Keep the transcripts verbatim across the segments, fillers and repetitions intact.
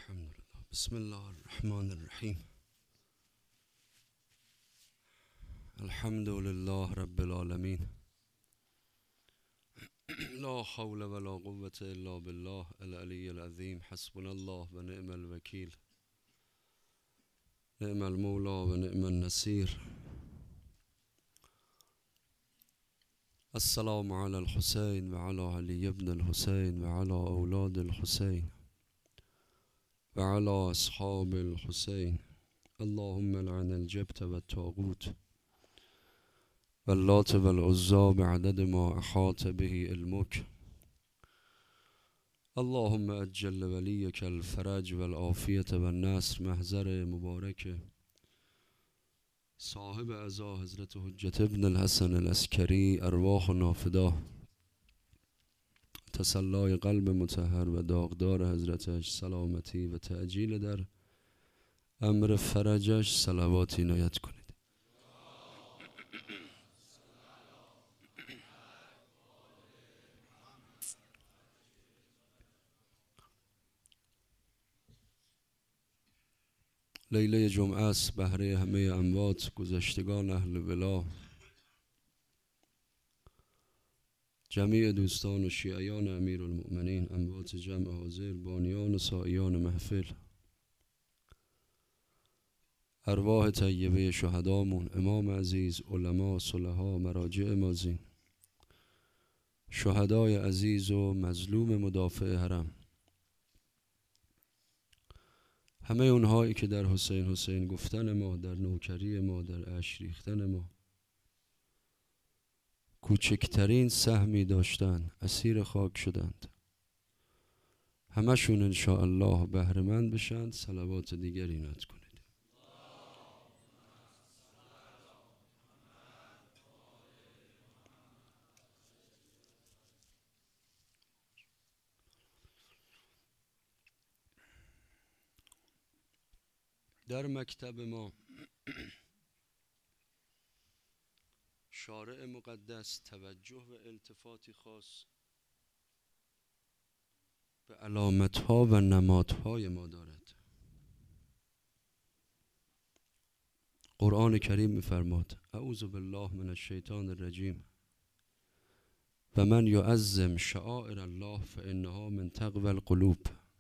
الحمد لله. بسم الله الرحمن الرحیم. الحمد لله رب العالمین. لا حول ولا قوة الا بالله العلی العظیم. حسبنا الله و نعم الوکیل. نعم المولا و نعم النصیر. السلام علی الحسین و علی علی ابن الحسین و علی اولاد الحسین و علی اصحاب الحسین. اللهم لعن الجبت و الطاغوت و اللات و العزى بعدد ما احاط به علمک. اللهم اجل ولیک الفرج و العافیة و النصر. محضر مبارک صاحب عزا حضرت حجت ابن الحسن العسکری، ارواح نافدا، تسلای قلب مطهر و داغدار حضرتش، سلامتی و تعجیل در امر فرجش صلوات عنایت کنید. لیله جمعه است، بهره همه اموات، گذشتگان اهل ولا، جمیع دوستان و شیعیان امیر المؤمنین، اموات جمع حاضر، بانیان و سائیان محفل، ارواح طیبه شهدامون، امام عزیز، علما، صلحا، مراجع مازین، شهدای عزیز و مظلوم مدافع حرم، همه اونهایی که در حسین حسین گفتن ما، در نوکری ما، در اشک ریختن ما کوچکترین سهمی داشتن، اسیر خاک شدند، همشون انشاءالله بهره‌مند بشند. صلوات دیگری عنایت کنید. در مکتب ما شارع مقدس توجه و التفاتی خاص به علامتها و نمادهای ما دارد. قرآن کریم می‌فرماد اعوذ بالله من الشیطان الرجیم و من یعظم شعائر الله فانها من تقوی القلوب.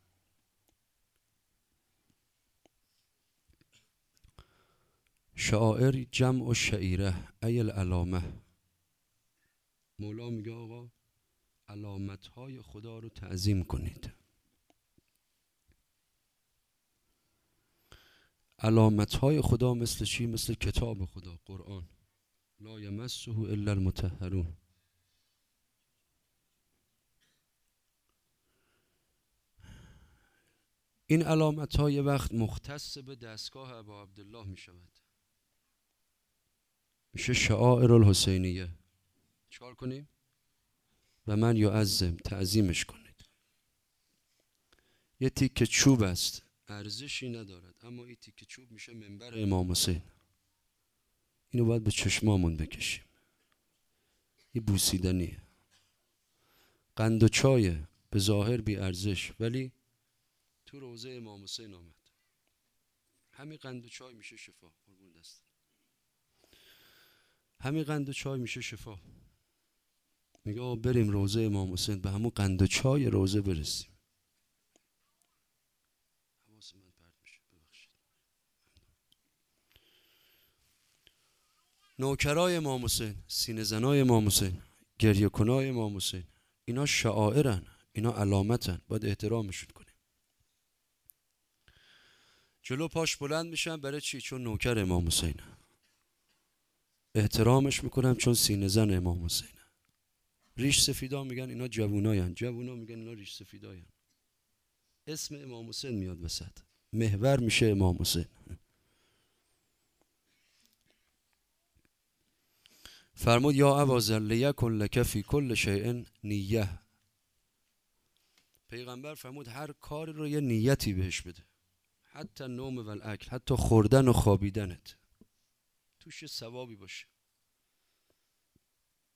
شعائر جمع و شعیره ای العلامه. مولا میگه آقا علامتهای خدا رو تعظیم کنید. علامتهای خدا مثل چی؟ مثل کتاب خدا، قرآن. لا یمسه الا المطهرون. این علامتها یه وقت مختص به دستگاه ابا عبدالله می شود، میشه شعائر الحسینیه. چکار کنیم؟ و من یعظم، تعظیمش کنید. یه تیکه چوب است، ارزشی ندارد، اما این تیکه چوب میشه منبر امام حسین. اینو باید به چشمامون بکشیم. این بوسیدنیه. قند و چای به ظاهر بی ارزش، ولی تو روضه امام حسین آمد. همین قند و چای میشه شفا. قربون دست. همین قند و چای میشه شفا. میگه آقا بریم روضه امام حسین، به همون قند و چای روضه برسیم. حواس من پرت میشه، ببخشید. نوکرای امام حسین، سینه زنای امام حسین، گریه کنای امام حسین، اینا شعائرن، اینا علامتن، باید احترامشون کنیم. جلو پاش بلند میشن برای چی؟ چون نوکر امام حسینه. احترامش میکنم چون سینه زن امام حسینه. ریش سفیدا میگن اینا جووناین، جوونا میگن اینا ریش سفیداین. اسم امام حسین میاد وسط، محور میشه امام حسین. فرمود یا ابا لیکن لک فی کل شیء نیه. پیغمبر فرمود هر کاری رو یه نیتی بهش بده، حتی نوم و الاکل، حتی خوردن و خوابیدنت توش یه ثوابی باشه.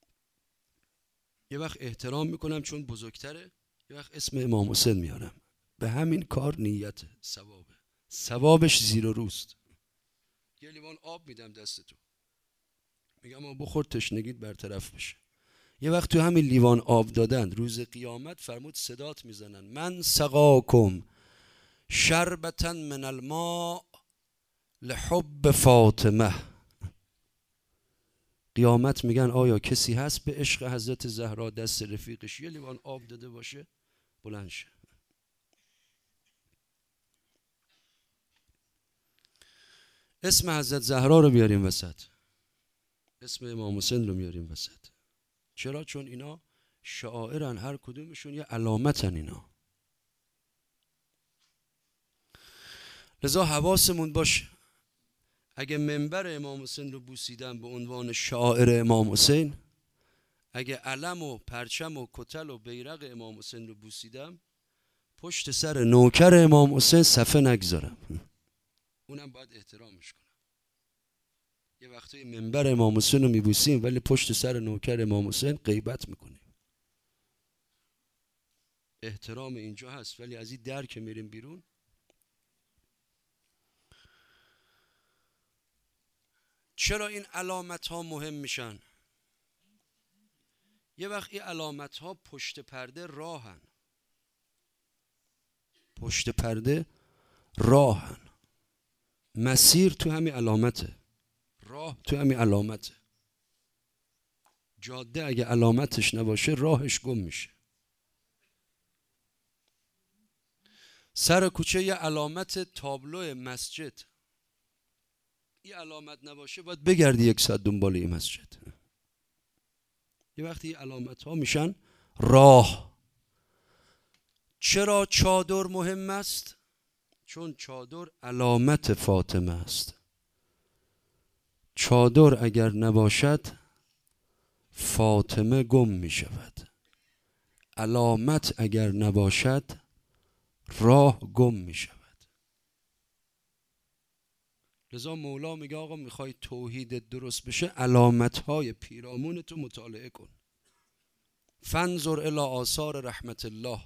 یه وقت احترام میکنم چون بزرگتره، یه وقت اسم امام حسین میارم. به همین کار نیت ثوابه، ثوابش زیر و روست. یه لیوان آب میدم دست تو، میگم آب بخور تشنگیت برطرف بشه. یه وقت تو همین لیوان آب دادن روز قیامت فرمود صدات میزنن من سقاکم شربتا من الماء لحب فاطمه. قیامت میگن آیا کسی هست به عشق حضرت زهرا دست رفیقش یه لیوان آب داده باشه؟ بلند شه. اسم حضرت زهرا رو بیاریم وسط، اسم امام حسین رو میاریم وسط. چرا؟ چون اینا شعائرن، هر کدومشون یه علامتن اینا. لذا حواسمون باشه اگه منبر امام حسین رو بوسیدن به عنوان شاعر امام حسین، اگه علم و پرچم و کتل و بیرق امام حسین رو بوسیدم، پشت سر نوکر امام حسین صفه نگذارم، اونم باید احترامش کنم. یه وقتی منبر امام حسین رو میبوسیم ولی پشت سر نوکر امام حسین غیبت میکنیم. احترام اینجا هست، ولی از این در که میریم بیرون. چرا این علامت ها مهم میشن؟ یه وقت این علامت ها پشت پرده راهن، پشت پرده راهن. مسیر تو همین علامته، راه تو همین علامته. جاده اگه علامتش نباشه راهش گم میشه. سر کوچه یه علامت تابلو مسجد، این علامت نباشه باید بگردی یک ساعت دنبال این مسجد. یه وقتی علامت ها میشن راه. چرا چادر مهم است؟ چون چادر علامت فاطمه است. چادر اگر نباشد فاطمه گم می شود. علامت اگر نباشد راه گم می شود. لذا مولا میگه آقا میخوای توحید درست بشه علامت های پیرامون تو مطالعه کن. فانظر الی آثار رحمت الله.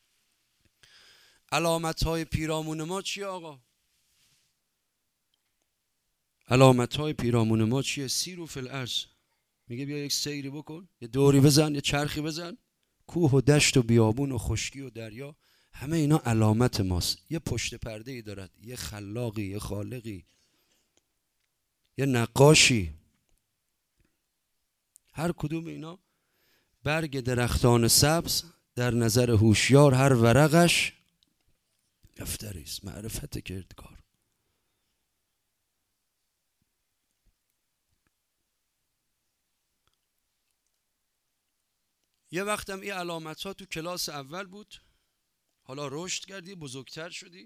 علامت های پیرامون ما چیه آقا؟ علامت های پیرامون ما چیه؟ سیرو فی الارض. میگه بیا یک سیری بکن، یه دوری بزن، یه چرخی بزن. کوه و دشت و بیابون و خشکی و دریا، همه اینا علامت ماست. یه پشت پرده ای دارد، یه خلاقی، یه خالقی، یه نقاشی. هر کدوم اینا برگ درختان سبز در نظر هوشیار هر ورقش دفتری است، معرفت کردگار. یه وقتم این علامت ها تو کلاس اول بود، حالا رشد کردی، بزرگتر شدی،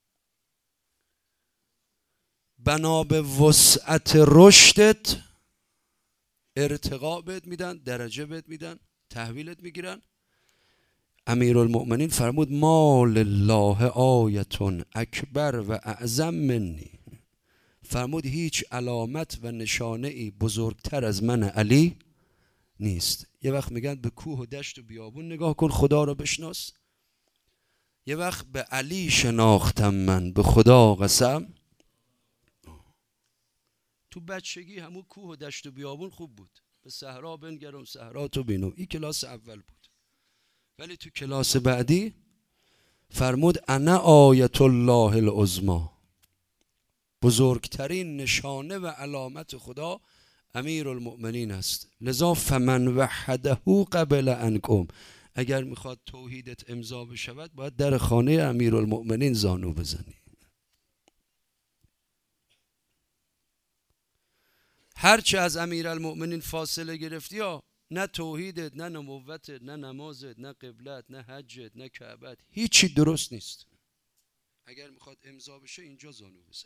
بنا به وسعت رشدت ارتقا بهت میدن، درجه بهت میدن، تحویلت میگیرن. امیرالمؤمنین فرمود ما لله آیتون اکبر و اعظم منی. فرمود هیچ علامت و نشانه ای بزرگتر از من علی نیست. یه وقت میگن به کوه و دشت و بیابون نگاه کن خدا رو بشناس، یه وقت به علی شناختم من به خدا قسم. تو بچگی همون کوه و دشت و بیابون خوب بود، به صحرا بنگرم صحرا تو بینم، این کلاس اول بود. ولی تو کلاس بعدی فرمود انا آیت الله العظمی، بزرگترین نشانه و علامت خدا امیرالمؤمنین است. لذا فمن وحده قبل انکم، اگر میخواد توحیدت امضا بشود باید در خانه امیرالمؤمنین زانو بزنی. هرچه از امیرالمؤمنین فاصله گرفتی ها، نه توحیدت، نه نبوتت، نه نمازت، نه قبلت، نه حجت، نه کعبت، هیچی درست نیست. اگر میخواد امضا بشه اینجا زانو بزن.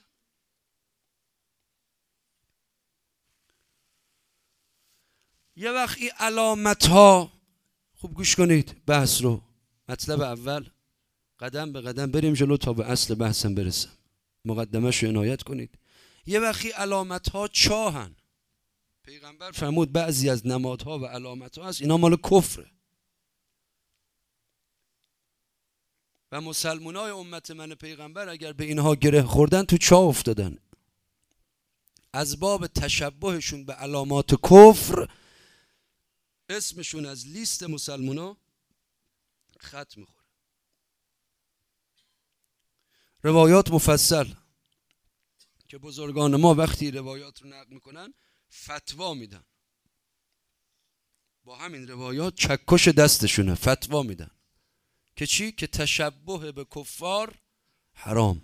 یه وقت این علامت ها، خوب گوش کنید بحث رو، مطلب اول قدم به قدم بریم جلو تا به اصل بحثم برسم، مقدمش رو عنایت کنید. یه وقتی علامت ها چاهن، پیغمبر فرمود بعضی از نمادها و علامت ها هست اینا مال کفره. و مسلمانای امت من پیغمبر اگر به اینها گره خوردن تو چاه افتادن. از باب تشبهشون به علامات کفر اسمشون از لیست مسلمانا خط میخوره. روایات مفصل که بزرگان ما وقتی روایات رو نقل میکنن فتوا میدن، با همین روایات چکش دستشونه فتوا میدن که چی؟ که تشبه به کفار حرام.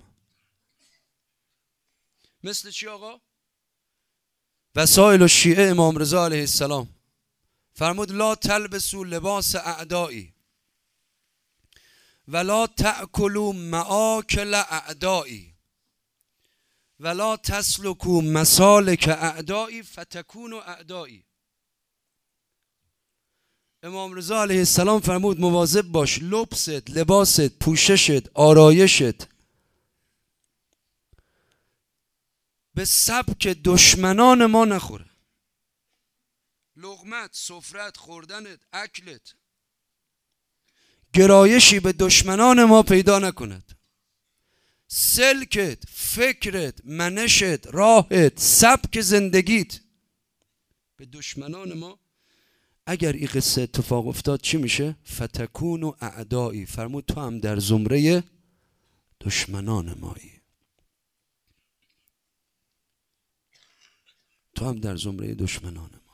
مثل چی آقا؟ وسائل الشیعه امام رضا علیه السلام فرمود لا تلبسوا لباس اعدایی ولا تأکلوا مآکل اعدایی ولا تسلکوا مسالک اعدایی فتکونوا اعدایی. امام رضا علیه السلام فرمود مواظب باش لبست، لباست، پوششت، آرایشت به سبک دشمنان ما نخوره. لقمت، سفرت، خوردنت، اکلت گرایشی به دشمنان ما پیدا نکند. سلکت، فکرت، منشت، راهت، سبک زندگیت به دشمنان ما اگر این قصه اتفاق افتاد چی میشه؟ فتکون و اعدایی. فرمود تو هم در زمره دشمنان مایی، تو هم در زمره دشمنان مایی.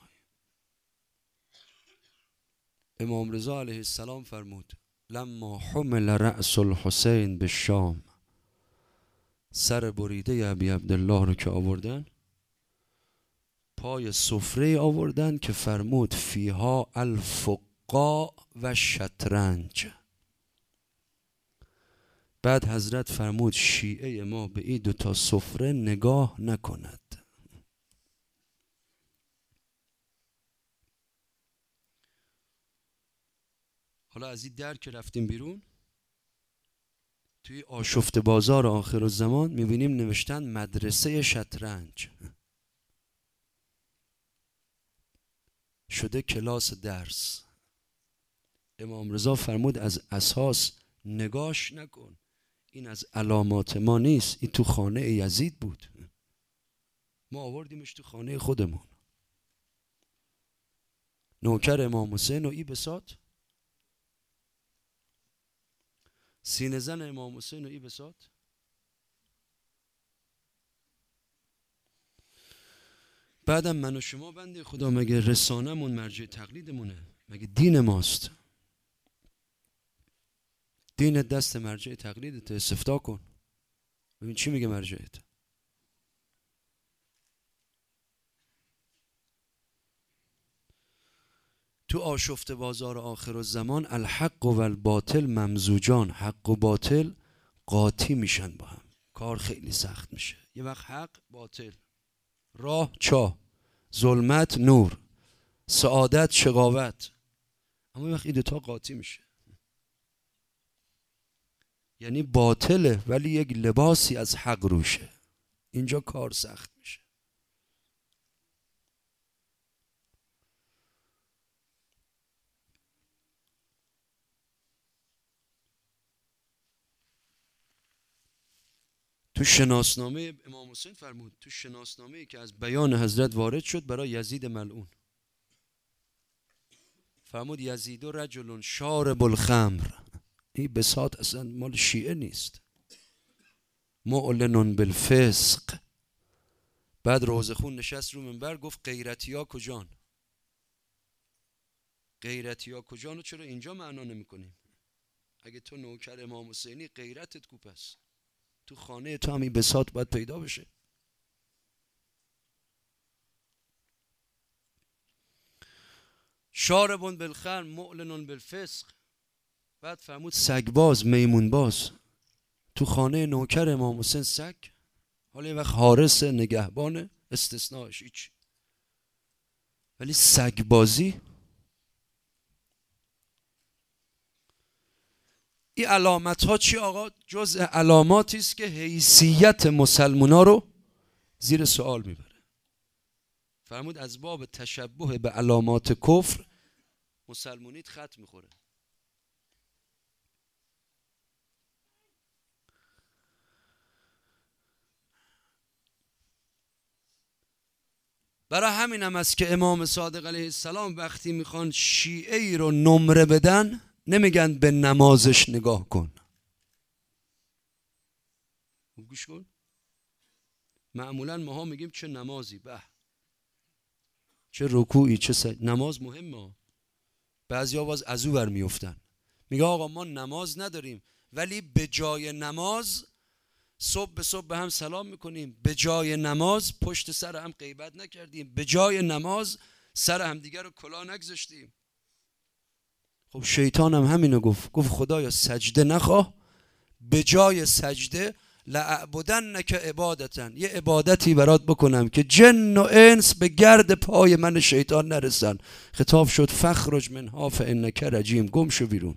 امام رضا علیه السلام فرمود لما حمل رأس الحسین به شام، سر بریده ابی عبدالله رو که آوردن پای سفره آوردن که فرمود فیها الفقاع و شطرنج. بعد حضرت فرمود شیعه ما به این دوتا سفره نگاه نکند. حالا از این در که رفتیم بیرون توی آشفت بازار آخر الزمان میبینیم نوشتن مدرسه شطرنج شده کلاس درس. امام رضا فرمود از اساس نگاش نکن، این از علامات ما نیست، این تو خانه یزید بود، ما آوردیمش تو خانه خودمون. نوکر امام حسین و ای بساط، سینه زن امام حسین و ای بساط. بعدم من و شما بنده خدا مگه رسانمون مرجع تقلیدمونه؟ مگه دین ماست؟ دین دست مرجع تقلیدت، استفتاء کن ببین چی میگه مرجعت. تو آشفت بازار آخر الزمان الحق و الباطل ممزوجان، حق و باطل قاطی میشن با هم، کار خیلی سخت میشه. یه وقت حق باطل، راه چاه، ظلمت نور، سعادت شقاوت، اما یه وقت این دوتا قاطی میشه. یعنی باطله ولی یک لباسی از حق روشه، اینجا کار سخت میشه. تو شناسنامه امام حسین فرمود، تو شناسنامه‌ای که از بیان حضرت وارد شد برای یزید ملعون، فرمود یزید رجل شارب الخمر. این بساط اصلا مال شیعه نیست، معلن بالفسق. بعد روزخون نشست رو منبر گفت غیرتی ها کجان؟ غیرتی ها کجان رو چرا اینجا معنا نمی کنیم؟ اگه تو نوکر امام حسینی غیرتت کو پس؟ تو خانه تو هم این بساط باید پیدا بشه. شاربون بالخمر معلن بالفسق. بعد فرمود سگباز، میمون باز. تو خانه نوکر امام حسین سگ، حالا یه وقت حارس نگهبان استثناش هیچ، ولی سگبازی. این علامت ها چی آقا؟ جزء علاماتی است که حیثیت مسلمونا رو زیر سوال میبره. فرمود از باب تشبه به علامات کفر مسلمونیت خط میخوره. برای همین هم است که امام صادق علیه السلام وقتی میخوان شیعه ای رو نمره بدن نمیگن به نمازش نگاه کن. گوش کن، معمولا ماها میگیم چه نمازی، به چه رکوعی، چه سجده. نماز مهمه. بعضی آواز از او بر میفتن میگه آقا ما نماز نداریم ولی به جای نماز صبح به صبح به هم سلام میکنیم، به جای نماز پشت سر هم غیبت نکردیم، به جای نماز سر هم دیگر رو کلاه نگذاشتیم. خب شیطان هم همینو گفت، گفت خدایا سجده نخواه، به جای سجده لأعبدنک عبادتن، یه عبادتی برات بکنم که جن و انس به گرد پای من شیطان نرسن. خطاب شد فخرج منها فانک رجیم، گم شو بیرون.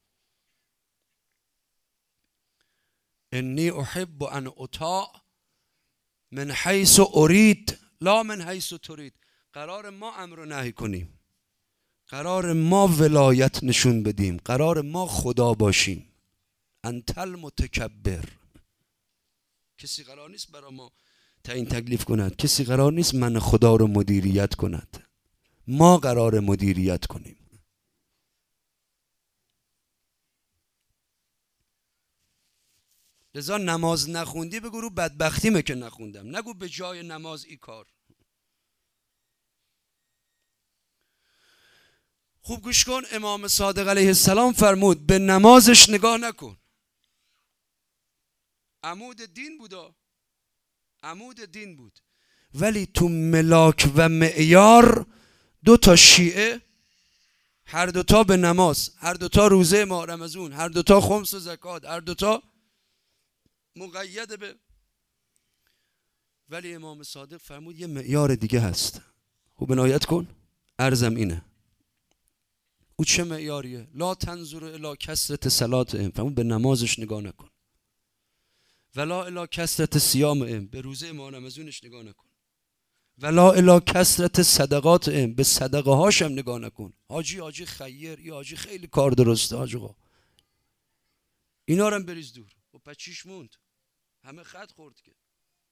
انی احب ان اطاع من حیث ارید لا من حیث ترید. قرار ما امر و نهی کنیم، قرار ما ولایت نشون بدیم، قرار ما خدا باشیم. انت المتکبر. کسی قرار نیست برای ما تعیین تکلیف کند، کسی قرار نیست من خدا رو مدیریت کند، ما قرار مدیریت کنیم. لذا نماز نخوندی بگو رو بدبختیمه که نخوندم، نگو به جای نماز ای کار. خوب گوش کن، امام صادق علیه السلام فرمود به نمازش نگاه نکن. عمود دین بودا، عمود دین بود، ولی تو ملاک و معیار دو تا شیعه، هر دوتا به نماز، هر دوتا روزه ماه رمضان، هر دوتا خمس و زکات، هر دوتا مقید به، ولی امام صادق فرمود یه معیار دیگه هست. خوب عنایت کن، عرضم اینه. او چه معیاریه؟ لا تنظر الی کثرت صلاتهم، فرمود به نمازش نگاه نکن. ولا الی کثرت صیامهم، به روزه ماه رمضانش نگاه نکن. ولا الی کثرت صدقاتهم، به صدقه هاشم نگاه نکن. حاجی حاجی خیر، یا حاجی خیلی کار درسته حاج آقا، اینا رو هم بریز دور. و پس چیش موند؟ همه خط خورد که.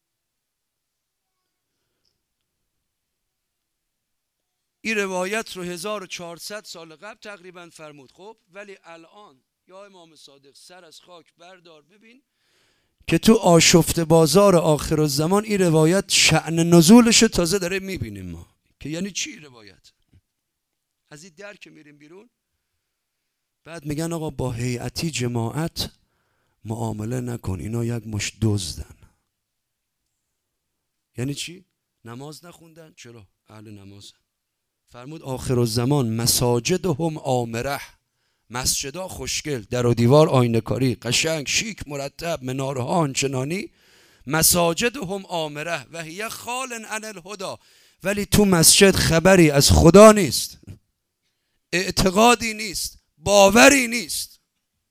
این روایت رو هزار و چهارصد سال قبل تقریبا فرمود. خب ولی الان یا امام صادق سر از خاک بردار ببین که تو آشفت بازار آخر الزمان این روایت شأن نزولش تازه داره میبینیم ما، که یعنی چی روایت. از این در که میریم بیرون بعد میگن آقا با هیئتی جماعت معامله نکن، اینا یک مش دزدن. یعنی چی؟ نماز نخوندن؟ چرا؟ اهل نمازن. فرمود آخر الزمان مساجدهم عامره، مسجدها خوشگل، در و دیوار آینه کاری، قشنگ شیک مرتب، منارها آنچنانی. مساجدهم عامره و هی خال عن الهدی، ولی تو مسجد خبری از خدا نیست، اعتقادی نیست، باوری نیست.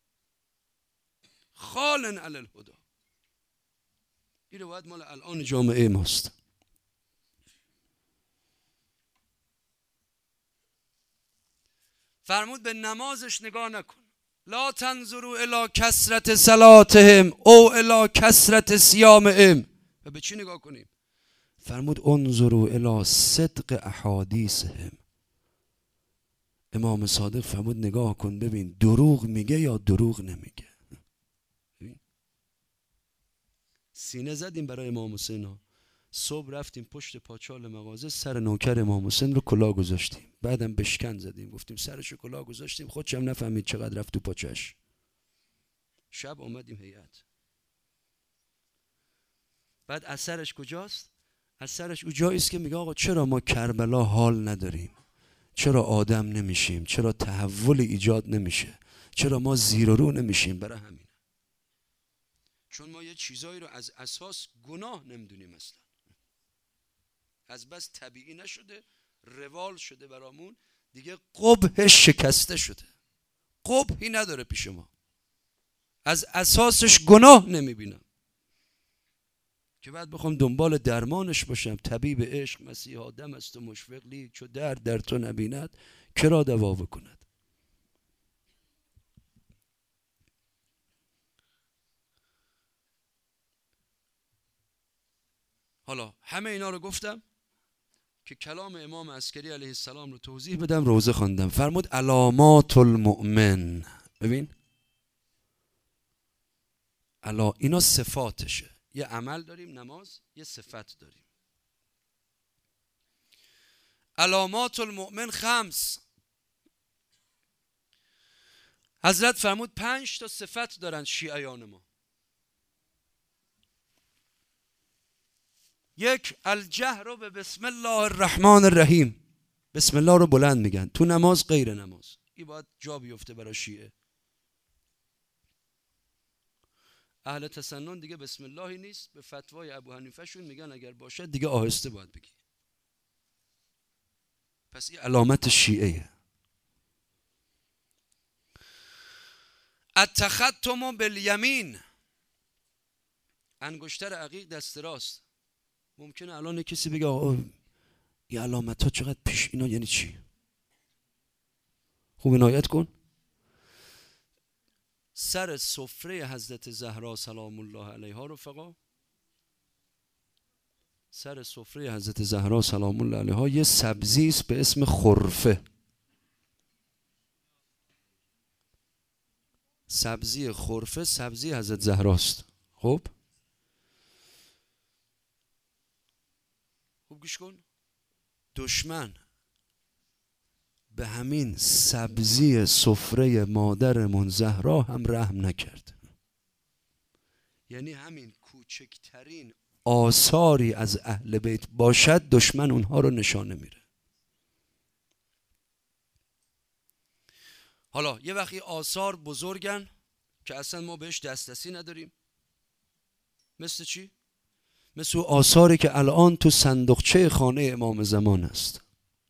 خال عن الهدی. این روایت مال الان جامعه ماست. فرمود به نمازش نگاه نکن. لا تنظروا الی کثرت صلاتهم او الی کثرت صیامهم. و به چی نگاه کنیم؟ فرمود انظروا الی صدق احادیثهم. امام صادق فرمود نگاه کن ببین دروغ میگه یا دروغ نمیگه. سینه زدیم برای امام حسین، صبح رفتیم پشت پاچال مغازه سر نوکر امام حسین رو کلاه گذاشتیم، بعدم بشکن زدیم، گفتیم سرش رو کلاه گذاشتیم، خودش هم نفهمید چقدر رفت تو پاچش. شب آمدیم هیئت. بعد اثرش کجاست؟ اثرش اونجاییست که میگه آقا چرا ما کربلا حال نداریم، چرا آدم نمیشیم، چرا تحول ایجاد نمیشه، چرا ما زیر و رو نمیشیم؟ برای همین، چون ما یه چیزایی رو از اساس گناه نمیدونیم، اصلا از بس طبیعی نشده، روال شده برامون دیگه، قبحش شکسته شده، قبحی نداره پیش ما، از اساسش گناه نمیبینم که بعد بخوام دنبال درمانش باشم. طبیب عشق مسیح آدم است و مشفق لیک، چو درد در تو نبیند کرا دوا بکند. حالا همه اینا رو گفتم که کلام امام عسکری علیه السلام رو توضیح بدم روزه خواندم. فرمود علامات المؤمن. ببین علا اینا صفاتشه. یه عمل داریم نماز، یه صفت داریم. علامات المؤمن خمس. حضرت فرمود پنج تا صفت دارن شیعیان ما. یک، الجهر به بسم الله الرحمن الرحیم. بسم الله رو بلند میگن تو نماز غیر نماز. این باید جا بیفته برای شیعه. اهل تسنن دیگه بسم اللهی نیست، به فتوای ابو حنیفه شون میگن اگر باشد دیگه آهسته باید بگی. پس این علامت شیعه. التختم بالیمین. انگشتر عقیق دست راست. ممکنه الان کسی بگه آقا این علامت ها چقدر پیش، اینا یعنی چی؟ خوب عنایت کن. سر سفره حضرت زهرا سلام الله علیها رفقا، سر سفره حضرت زهرا سلام الله علیها یه سبزی است به اسم خرفه. سبزی خرفه سبزی حضرت زهراست. خب خوب گوش کن. دشمن به همین سبزی سفره مادرمون زهرا هم رحم نکرد. یعنی همین کوچکترین آثاری از اهل بیت باشد دشمن اونها رو نشانه میره. حالا یه وقتی آثار بزرگن که اصلا ما بهش دسترسی نداریم. مثل چی؟ مثل آثاری که الان تو صندوقچه خانه امام زمان است.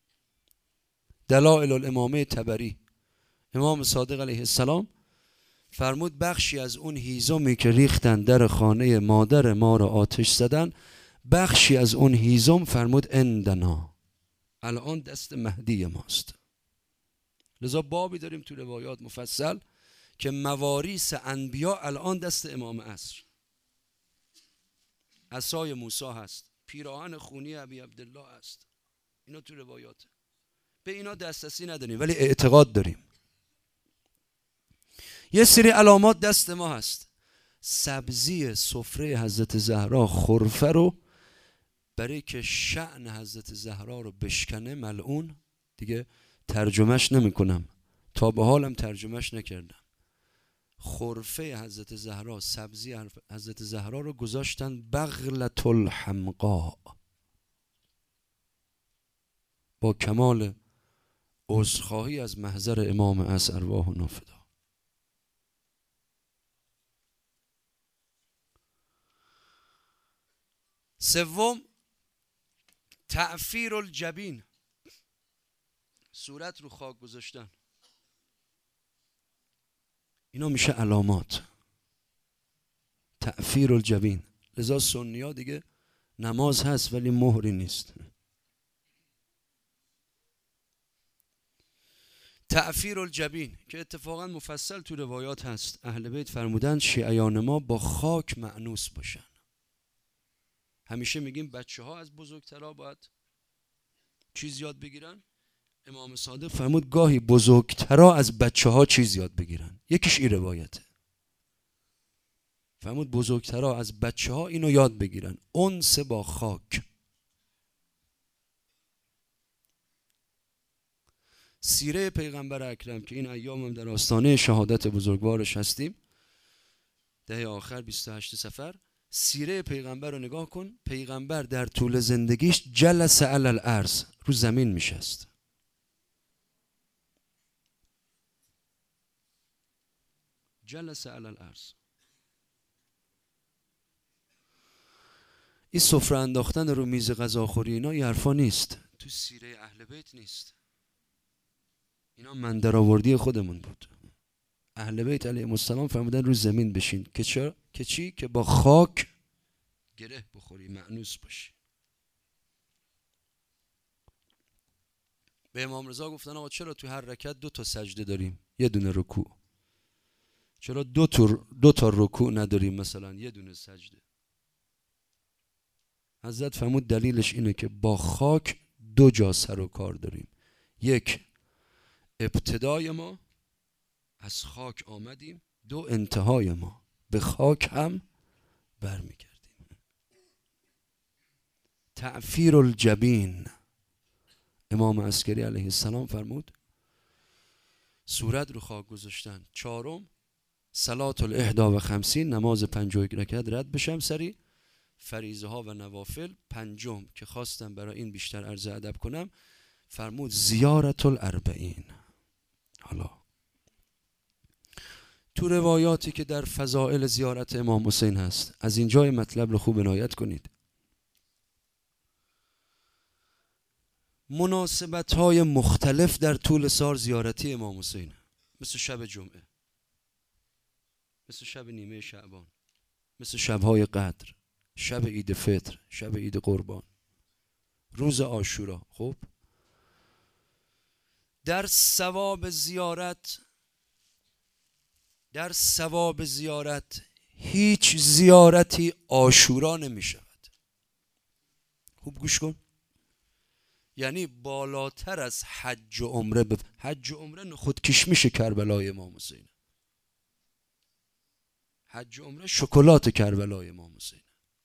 دلائل الامامه طبری. امام صادق علیه السلام فرمود بخشی از اون هیزمی که ریختن در خانه مادر ما رو آتش زدن، بخشی از اون هیزم فرمود اندنا، الان دست مهدی ماست. لذا بابی داریم تو روایات مفصل که مواریث انبیا الان دست امام عصر. عصای موسی هست، پیراهن خونی ابی عبدالله هست. اینا تو روایات. به اینا دسترسی نداریم ولی اعتقاد داریم. یه سری علامات دست ما هست. سبزی سفره حضرت زهرا خرفه رو برای که شأن حضرت زهرا رو بشکنه ملعون، دیگه ترجمهش نمی کنم، تا به حالم ترجمهش نکردم. خرفه حضرت زهرا، سبزی حضرت زهرا رو گذاشتن بغلة الحمقا. با کمال عذرخواهی از محضر امام عصر ارواح و نافدا. سوم، تعفیر الجبین. صورت رو خاک گذاشتن. اینا میشه علامات. تعفیر الجبین. لذا سنی ها دیگه نماز هست ولی مهری نیست. تعفیر الجبین که اتفاقا مفصل تو روایات هست. اهل بیت فرمودن شیعیان ما با خاک مأنوس باشن. همیشه میگیم بچه ها از بزرگترها باید چیز یاد بگیرن. امام صادق فرمود گاهی بزرگترها از بچه ها چیز یاد بگیرن. یکیش این روایته. فرمود بزرگترها از بچه ها اینو یاد بگیرن. انس با خاک. سیره پیغمبر اکرم که این ایام هم در آستانه شهادت بزرگوارش هستیم، دهه آخر بیست و هشت صفر، سیره پیغمبر رو نگاه کن. پیغمبر در طول زندگیش جلس علی الارض، رو زمین میشست. جلس علی الارض. این سفره انداختن رو میز غذاخوری اینا یه حرفا نیست. تو سیره اهل بیت نیست. اینا من درآوردی خودمون بود. اهل بیت علیهم السلام فرمودن رو زمین بشین که چرا؟ که چی؟ که با خاک گره بخوری، مأنوس باشی. به امام رضا گفتن آقا چرا تو هر رکعت دو تا سجده داریم یه دونه رکوع؟ چرا دو تا دو تا رکوع نداریم مثلا یه دونه سجده؟ حضرت فرمود دلیلش اینه که با خاک دو جا سر و کار داریم. یک، ابتدای ما از خاک آمدیم، دو، انتهای ما به خاک هم برمیگردیم. تعفیر الجبین، امام عسکری علیه السلام فرمود صورت رو خاک گذاشتن. چهارم، صلات الاحدا و خمسین، نماز پنج و یک رکعت رد بشم سری، فریضه ها و نوافل. پنجم که خواستم برای این بیشتر عرض ادب کنم، فرمود زیارت الاربعین. حالا تو روایاتی که در فضائل زیارت امام حسین هست، از اینجای مطلب رو خوب عنایت کنید. مناسبت های مختلف در طول سال زیارتی امام حسین، مثل شب جمعه، مثل شب نیمه شعبان، مثل شبهای قدر، شب عید فطر، شب عید قربان، روز عاشورا. خب در ثواب زیارت در ثواب زیارت هیچ زیارتی عاشورا نمی شود. خوب گوش کن. یعنی بالاتر از حج و عمره. بف... حج و عمره خودکش میشه کربلای امام حسین. حج و عمره شکلات کربلای امام حسین.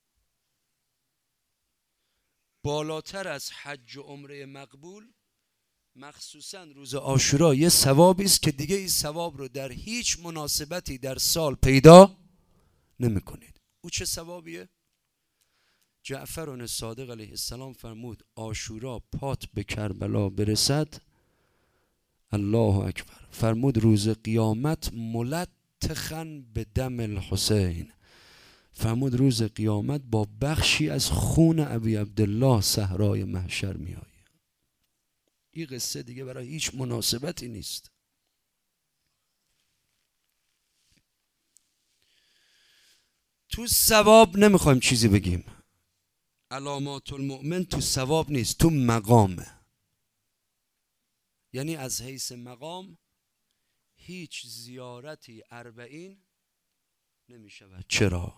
بالاتر از حج و عمره مقبول مخصوصا روز عاشورا یه ثوابی است که دیگه این ثواب رو در هیچ مناسبتی در سال پیدا نمی کنید. او چه ثوابیه؟ جعفر صادق علیه السلام فرمود عاشورا پات به کربلا برسد، الله اکبر، فرمود روز قیامت ملتخن به دم الحسین، فرمود روز قیامت با بخشی از خون ابی عبدالله صحرای محشر می آید. این قصه دیگه برای هیچ مناسبتی نیست. تو ثواب نمیخوایم چیزی بگیم. علامات المؤمن تو ثواب نیست، تو مقامه. یعنی از حیث مقام هیچ زیارتی اربعین نمی شود. چرا؟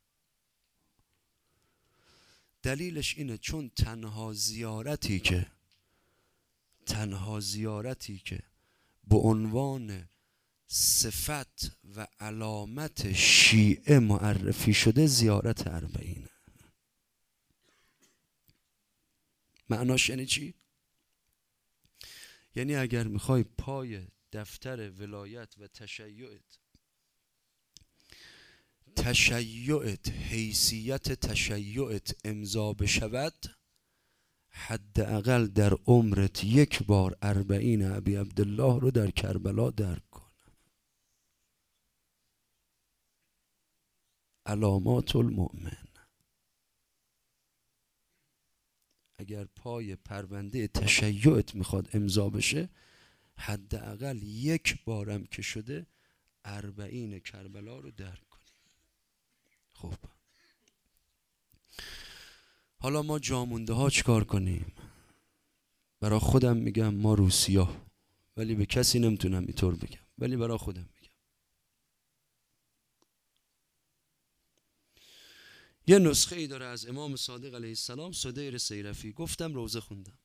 دلیلش اینه چون تنها زیارتی که تنها زیارتی که به عنوان صفت و علامت شیعه معرفی شده زیارت اربعینه. معناش یعنی چی؟ یعنی اگر میخوای پای دفتر ولایت و تشیعت تشیعت حیثیت تشیعت امضا بشود، حداقل در عمرت یک بار اربعین ابی عبدالله رو در کربلا درک کن. علامات المؤمن. اگر پای پرونده تشیعت میخواد امضا بشه، حداقل یک بارم که شده اربعین کربلا رو درک کنی. خب حالا ما جامونده ها چیکار کنیم؟ برای خودم میگم ما روسیا، ولی به کسی نمیتونم اینطور بگم، ولی برای خودم میگم. یه نسخه ای داره از امام صادق علیه السلام، سدیر سیرفی. گفتم روزه خوندم.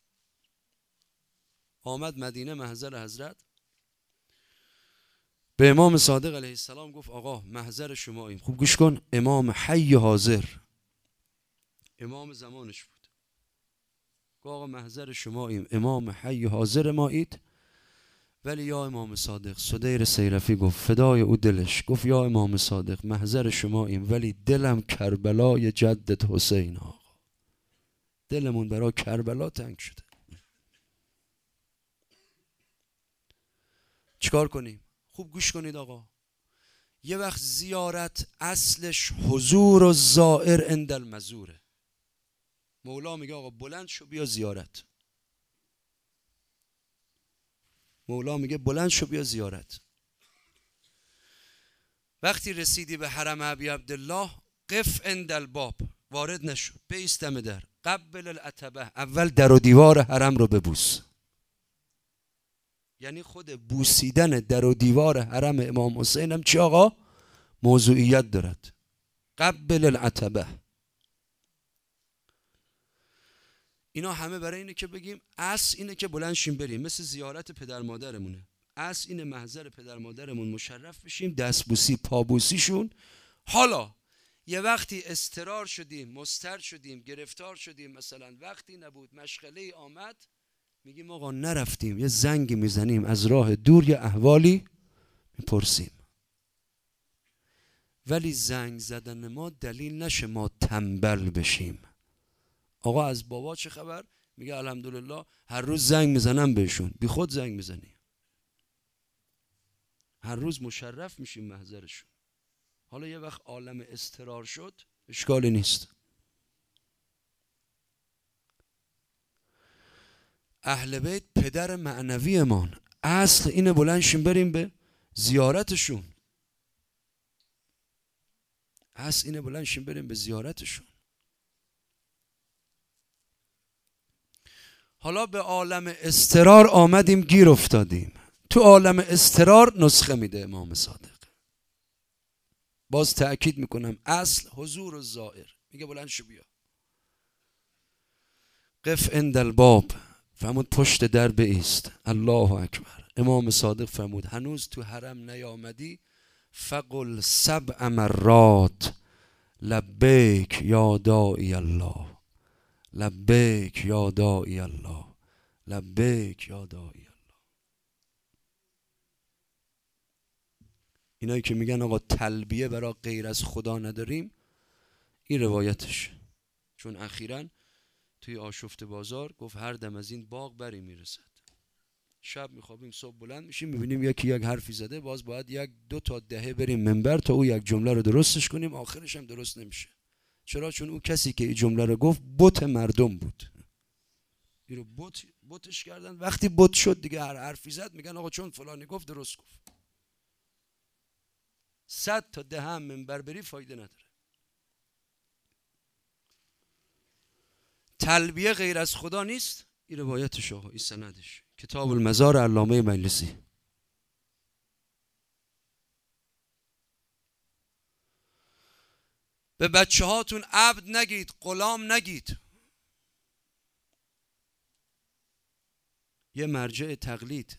آمد مدینه محضر حضرت، به امام صادق علیه السلام گفت آقا محضر شما ایم. خوب گوش کن. امام حی حاضر، امام زمانش بود. گفت آقا محضر شما ایم، امام حی حاضر ما اید، ولی یا امام صادق. سدیر سیرفی گفت فدای او دلش، گفت یا امام صادق محضر شما ایم، ولی دلم کربلای جدت حسین. آقا دلمون برای کربلا تنگ شده. چیکار کنیم؟ خوب گوش کنید آقا. یه وقت زیارت اصلش حضور و زائر عند المزوره. مولا میگه آقا بلند شو بیا زیارت. مولا میگه بلند شو بیا زیارت. وقتی رسیدی به حرم ابی عبدالله، قف عند الباب، وارد نشو، بایست دم در. قبل العتبه، اول در و دیوار حرم رو ببوس. یعنی خود بوسیدن در و دیوار حرم امام حسین هم چی آقا؟ موضوعیت دارد. قبل العتبه. اینا همه برای اینه که بگیم اصل اینه که بلند شیم بریم، مثل زیارت پدر مادرمونه. اصل اینه محضر پدر مادرمون مشرف بشیم، دستبوسی پابوسیشون. حالا یه وقتی اضطرار شدیم، مضطر شدیم، گرفتار شدیم، مثلا وقتی نبود، مشغله آمد، میگیم آقا نرفتیم، یه زنگ میزنیم از راه دور، یه احوالی میپرسیم. ولی زنگ زدن ما دلیل نشه ما تنبل بشیم. آقا از بابا چه خبر؟ میگه الحمدلله هر روز زنگ میزنم بهشون. بی خود زنگ میزنی، هر روز مشرف میشیم محضرشون. حالا یه وقت عالم اضطرار شد، اشکالی نیست. اهل بیت پدر معنوی مان، اصل اینه بلند شیم بریم به زیارتشون. اصل اینه بلند شیم بریم به زیارتشون. حالا به عالم اضطرار آمدیم، گیر افتادیم. تو عالم اضطرار نسخه میده امام صادق. باز تأکید میکنم اصل حضور الزائر. میگه بلند شو بیا. قف عند الباب، فرمود پشت در بایست. الله اکبر. امام صادق فرمود هنوز تو حرم نیامدی، فقل سبع مرات لبیک یا داعی الله، لبیک یا داعی الله، لبیک یا داعی الله. اینایی که میگن آقا تلبیه برای غیر از خدا نداریم، این روایتش. چون اخیراً توی آشفت بازار گفت هر دم از این باغ بری میرسد. شب میخوابیم، صبح بلند میشیم میبینیم یکی یک حرفی زده، باز باید یک دو تا دهه بریم منبر تا او یک جمله رو درستش کنیم، آخرش هم درست نمیشه. چرا؟ چون او کسی که این جمله رو گفت بت مردم بود. این رو بت بتش کردن. وقتی بت شد دیگه هر حرفی زد میگن آقا چون فلانی گفت درست گفت. صد تا ده هم منبر بری فایده نداره. تلبیه غیر از خدا نیست. این روایتش آقا، این سندش، کتاب المزار علامه مجلسی. به بچه هاتون عبد نگید، غلام نگید. یه مرجع تقلید،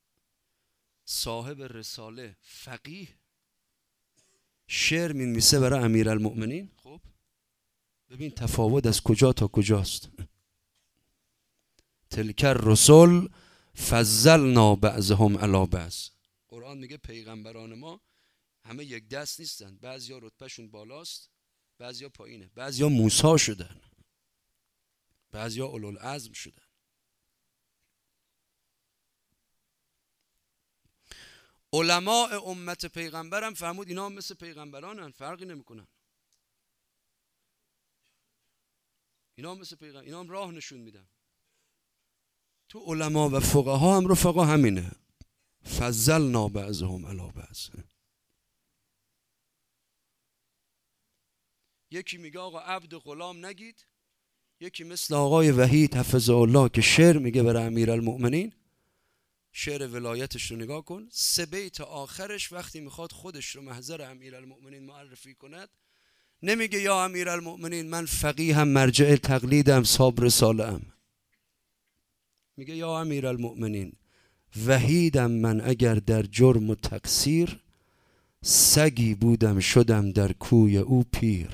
صاحب رساله، فقیه، شعر می‌نویسه برای امیرالمؤمنین. خب ببین تفاوت از کجا تا کجاست. تلک الرسل فضلنا بعضهم علی بعض. قرآن میگه پیغمبران ما همه یک دست نیستن، بعضیا رتبهشون بالاست، بعضیا پایینه، بعضیا موسی شدن، بعضیا اولوالعزم شدن. علماء امت پیغمبرم فرمود اینا هم مثل پیغمبرانن، فرقی نمیکنن. اینا هم مثل پیغمبر، اینا هم راه نشون میدن. تو علما و فقها هم رفقا همینه، فضلنا بعضهم علی بعض. یکی میگه آقا عبد و غلام نگید، یکی مثل آقای وحید حفظه الله که شعر میگه برای امیرالمؤمنین، شعر ولایتش رو نگاه کن، سه بیت آخرش وقتی میخواد خودش رو محضر امیرالمؤمنین معرفی کند، نمیگه یا امیرالمؤمنین من فقیهم، مرجع تقلیدم، صاحب رساله ام. میگه یا امیرالمؤمنین وحیدم من اگر در جرم و تقصیر، سگی بودم شدم در کوی او پیر.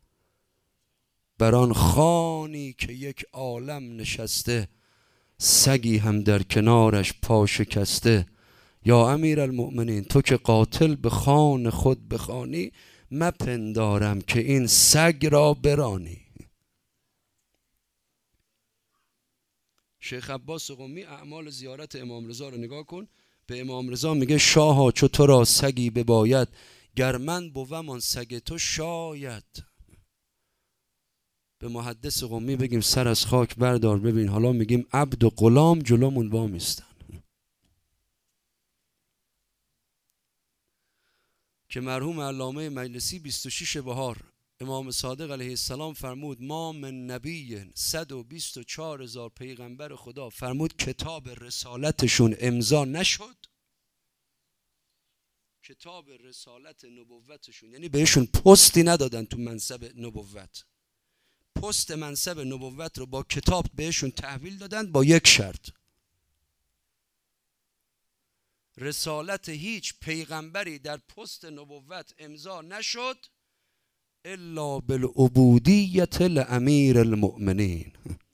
بران خانی که یک عالم نشسته، سگی هم در کنارش پا شکسته. یا امیرالمؤمنین تو که قاتل به خان خود بخوانی، مپندارم که این سگ را برانی. شیخ عباس قمی اعمال زیارت امام رضا رو نگاه کن. به امام رضا میگه شاها چو تو را سگی بباید، گر من بوم آن سگ تو شاید. به محدث قمی بگیم سر از خاک بردار ببین حالا میگیم عبد و غلام جلومون وامیستن. که مرحوم علامه مجلسی بیست و شش بهار امام صادق علیه السلام فرمود ما من نبی، صد و بیست و چهار هزار پیغمبر خدا، فرمود کتاب رسالتشون امضا نشد. کتاب رسالت نبوتشون، یعنی بهشون پستی ندادن تو منصب نبوت، پست منصب نبوت رو با کتاب بهشون تحویل دادن با یک شرط: رسالت هیچ پیغمبری در پست نبوت امضا نشد الا بالعبودیت لامیر المؤمنین،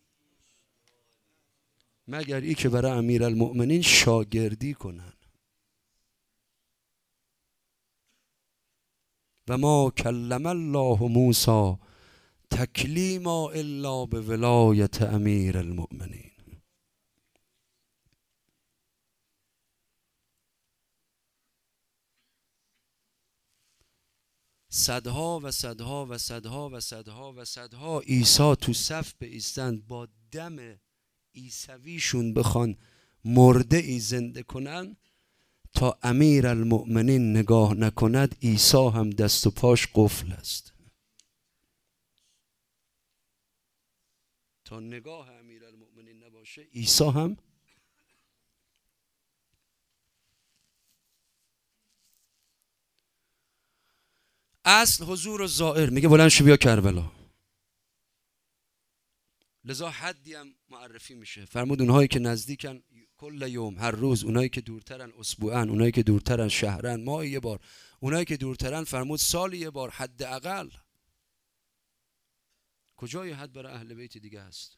مگر ای که برای امیر المؤمنین شاگردی کنن. و ما کلم الله موسی تکلیما الا بولایت امیر المؤمنین. صدها و صدها و صدها و صدها و صدها عیسی تو صف بایستند با دم عیسویشون بخوان مرده ای زنده کنن، تا امیر المؤمنین نگاه نکند عیسی هم دست و پاش قفل است. تا نگاه امیر المؤمنین نباشه عیسی هم. اصل حضور الزائر، میگه بلند شو بیا کربلا. لذا حدی هم معرفی میشه، فرمود اونهایی که نزدیکن کل یوم، هر روز، اونایی که دورترن اسبوعن، اونایی که دورترن شهرن ماه یه بار، اونایی که دورترن فرمود سال یه بار حداقل. کجای حد برای اهل بیت دیگه هست؟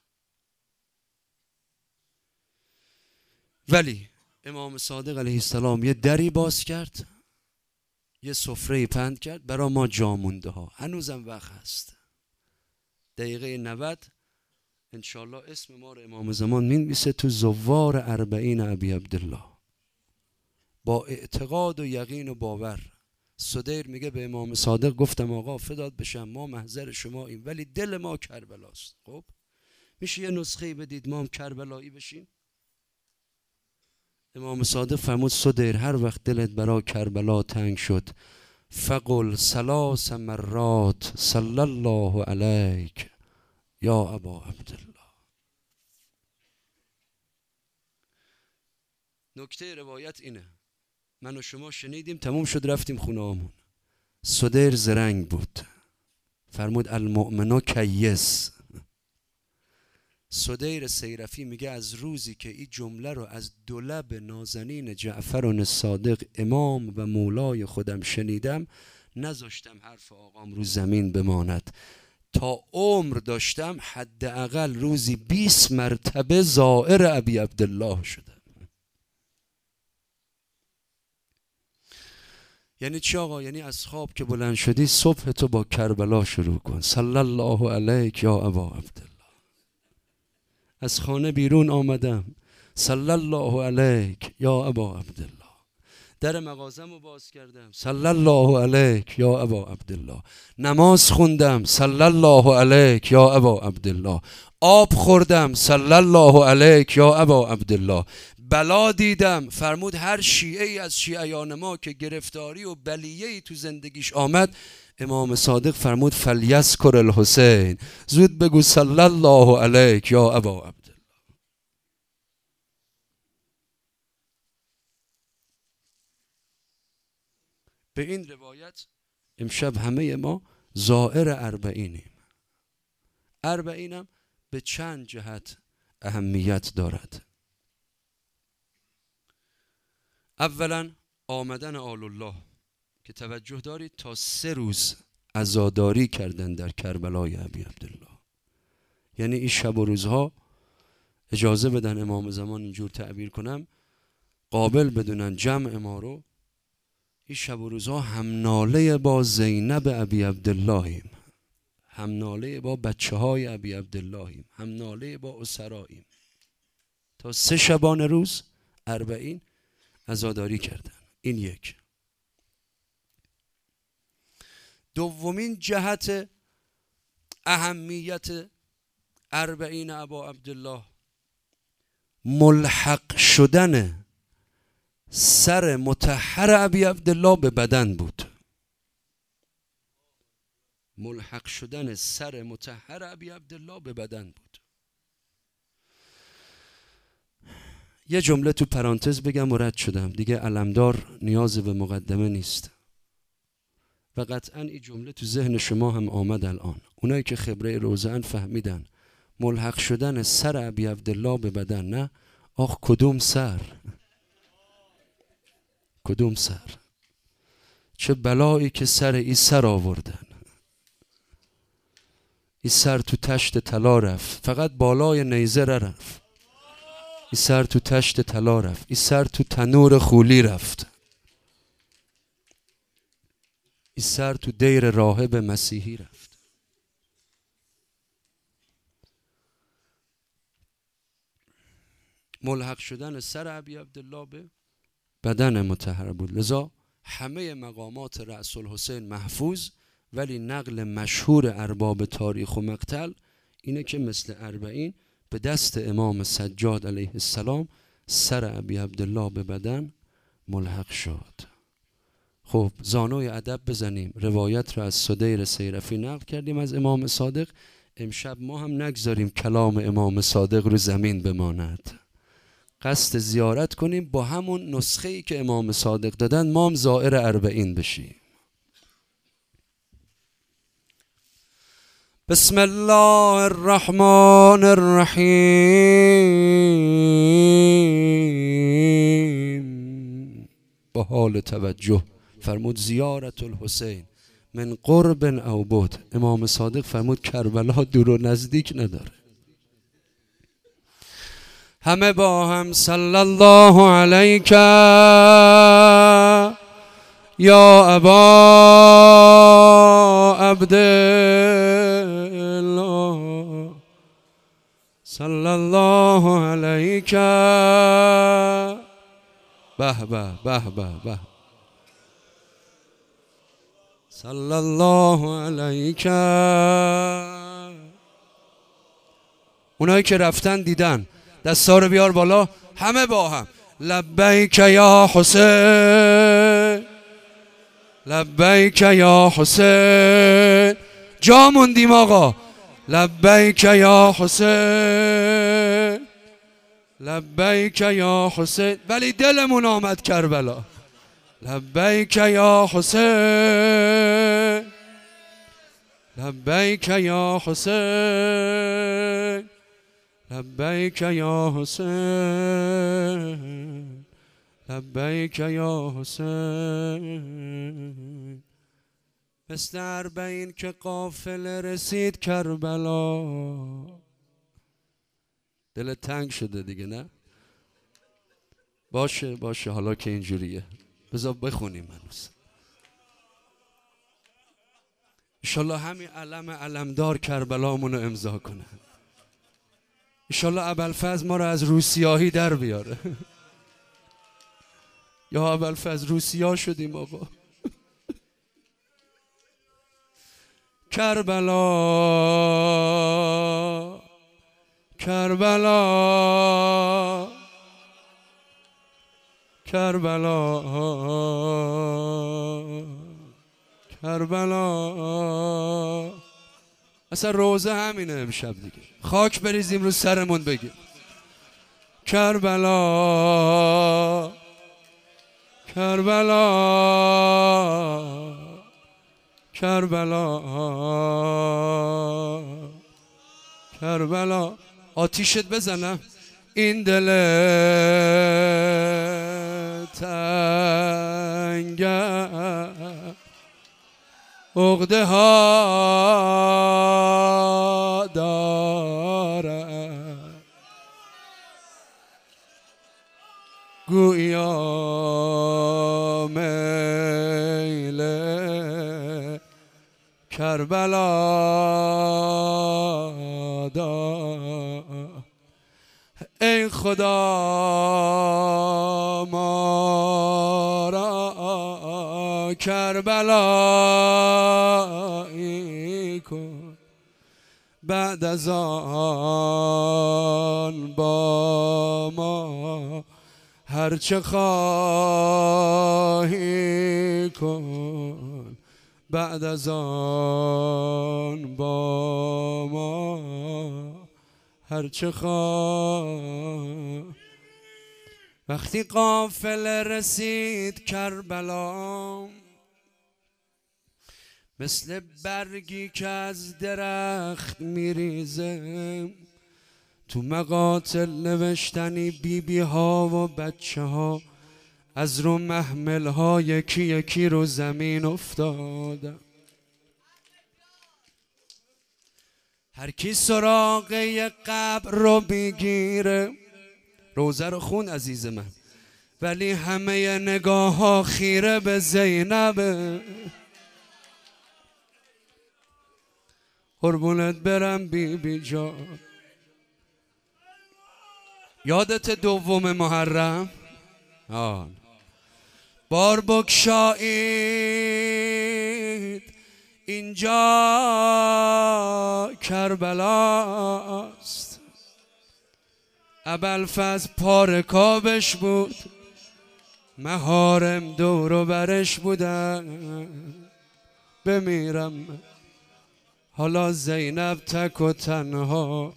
ولی امام صادق علیه السلام یه دری باز کرد، یه سفره پهن کرد برای ما جا مونده ها. هنوزم وقت هست. دقیقه نود انشالله اسم ما رو امام زمان مینویسه تو زوار اربعین ابی عبدالله. با اعتقاد و یقین و باور. سدیر میگه به امام صادق گفتم آقا فدات بشم، ما محضر شما ایم ولی دل ما کربلاست. خب میشه یه نسخه بدید ما هم کربلایی بشیم؟ امام صادق فرمود سدیر هر وقت دلت برای کربلا تنگ شد فقل ثلاث مرات صلی الله علیک یا ابا عبدالله. نکته روایت اینه، من و شما شنیدیم تموم شد رفتیم خونه آمون. سدیر زرنگ بود، فرمود المؤمنو کیس. سدیر سیرفی میگه از روزی که این جمله رو از دو لب نازنین جعفر صادق امام و مولای خودم شنیدم نذاشتم حرف آقام رو زمین بماند. تا عمر داشتم حداقل روزی بیست مرتبه زائر ابی عبدالله شدم. یعنی چی آقا؟ یعنی از خواب که بلند شدی صبح تو با کربلا شروع کن. صلی الله علیک یا ابا عبدالله. از خانه بیرون آمدم، صلی الله علیک یا ابا عبدالله. در مغازم رو باز کردم، صلی الله علیک یا ابا عبدالله. نماز خوندم، صلی الله علیک یا ابا عبدالله. آب خوردم، صلی الله علیک یا ابا عبدالله. بلا دیدم، فرمود هر شیعه ای از شیعیان ما که گرفتاری و بلیه‌ای تو زندگیش آمد، امام صادق فرمود فلیذکر الحسین، زود بگو صلی الله علیک یا ابا عبدالله. به این روایت امشب همه ما زائر اربعینیم. اربعینم به چند جهت اهمیت دارد. اولا آمدن آل الله که توجه دارید تا سه روز عزاداری کردن در کربلای ابی عبدالله. یعنی این شب و روزها اجازه بدن امام زمان اینجور تعبیر کنم قابل بدونن جمع ما رو، این شب و روزها همناله با زینب ابی عبداللهیم، همناله با بچه های ابی عبداللهیم، همناله با اسراییم. تا سه شبان روز اربعین عزاداری کردن. این یک. دومین جهت اهمیت اربعین ابا عبدالله ملحق شدن سر مطهر ابی عبدالله به بدن بود. ملحق شدن سر مطهر ابی عبدالله به بدن بود. یه جمله تو پرانتز بگم و رد شدم دیگه. علمدار نیاز به مقدمه نیست. و قطعا این جمله تو ذهن شما هم آمد الان. اونایی که خبره روزن فهمیدن ملحق شدن سر ابی عبدالله به بدن. نه آخ کدوم سر، کدوم سر، چه بلایی که سر ای سر آوردن. ای سر تو تشت طلا رفت، فقط بالای نیزه رفت. ای سر تو تشت طلا رفت، ای سر تو تنور خولی رفت. ای سر تو دیر راهب مسیحی رفت. ملحق شدن سر ابی عبدالله به بدن مطهر بود. لذا همه مقامات رأس الحسین محفوظ، ولی نقل مشهور ارباب تاریخ و مقتل اینه که مثل اربعین به دست امام سجاد علیه السلام سر ابی عبدالله به بدن ملحق شد. خب زانوی ادب بزنیم، روایت را از سدیر سیرفی نقل کردیم از امام صادق. امشب ما هم نگذاریم کلام امام صادق رو زمین بماند، قصد زیارت کنیم با همون نسخه ای که امام صادق دادن، ما هم زائر اربعین بشیم. بسم الله الرحمن الرحیم. با حال توجه فرمود زیارت الحسین من قرب او بعد. امام صادق فرمود کربلا دور و نزدیک نداره. همه با هم صلی الله علیک یا ابا عبدالله صلی الله علیک. به به به به به صلی الله علیک. اونایی که رفتن دیدن دستا رو بیار بالا، همه با هم لبیک یا حسین، لبیک یا حسین. جا موندیم آقا. لبیک یا حسین، لبیک یا حسین. ولی دلمون آمد کربلا. لبیک یا حسین، لبیک یا حسین، لبیک یا حسین، لبیک یا حسین. مثل اربعین که قافله رسید کربلا. دل تنگ شده دیگه نه؟ باشه باشه حالا که اینجوریه بذار بخونیم هنوز. انشالله همین علم علمدار کربلامونو امضا کنه. انشالله ابوالفضل ما رو از روسیاهی در بیاره. یا ابوالفضل روسیا شدیم آقا. کربلا کربلا کربلا کربلا. اصلا روزه همینه امشب دیگه. خاک بریزیم رو سرمون بگیم کربلا کربلا کربلا کربلا. آتیشت بزنم این دل تنگه عقده ها داره گویا میل کربلا داره. ای خدا ما را کربلایی کن، بعد از آن با ما هرچه خواهی کن، بعد از آن با ما هرچه خواه. وقتی قافله رسید کربلا، مثل برگی که از درخت میریزه، تو مقاتل نوشتنی بی بی ها و بچه ها از رو محمل ها یکی یکی رو زمین افتادم. هر کی سراغه قبر رو بگیره، روزه رو خون عزیز من، ولی همه نگاه ها خیره به زینبه. قربونت برم بی بی جان. یادت دوم محرم آن بار بگشایید اینجا کربلاست. ابوالفضل پارکابش بود، مهارم دور و برش بودن. بمیرم حالا زینب تک و تنها.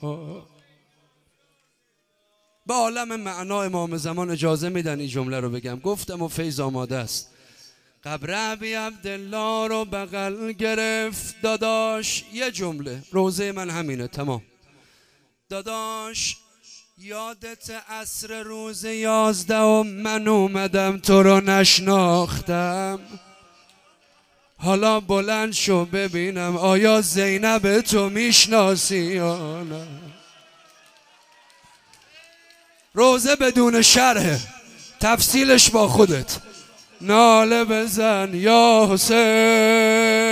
به عالم معنا امام زمان اجازه میدن این جمله رو بگم، گفتم و فیض آماده است. قبر ابی عبدالله رو بغل گرفت داداش، یه جمله روزه من همینه تمام. داداش یادت عصر روز یازده و من اومدم تو رو نشناختم، حالا بلند شو ببینم آیا زینب تو میشناسی یا نه. روزه بدون شرح، تفصیلش با خودت. ناله بزن یا حسین.